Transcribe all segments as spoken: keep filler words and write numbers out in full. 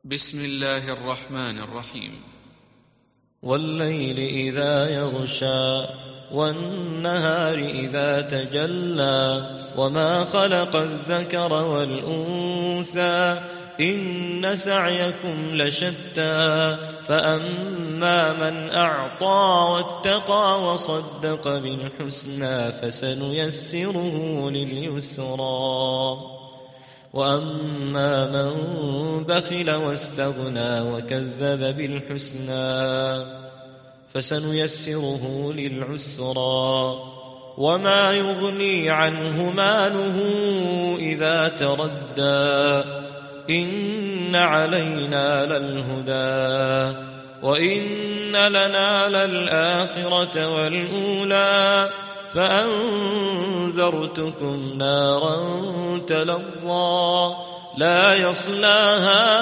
بسم الله الرحمن الرحيم. والليل إذا يغشى والنهار إذا تجلى وما خلق الذكر والأنثى إن سعيكم لشتى فأما من أعطى واتقى وصدق بالحسنى فسنيسره لليسرى وأما من بخل واستغنى وكذب بالحسنى فسنيسره للعسرى وما يغني عنه ماله إذا تردى إن علينا للهدى وإن لنا للآخرة والأولى فأنذرتكم نارا تلظى لا يصلاها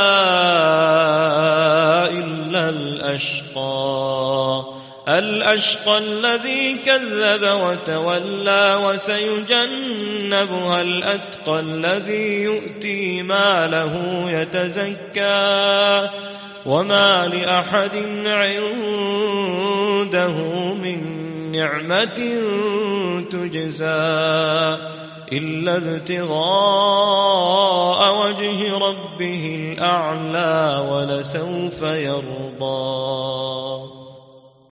إلا الأشقى الأشقى الذي كذب وتولى وسيجنبها الأتقى الذي يؤتي ماله يتزكى وما لأحد عنده من نعمة تجزى إلا ابتغاء وجه ربه الأعلى ولسوف يرضى.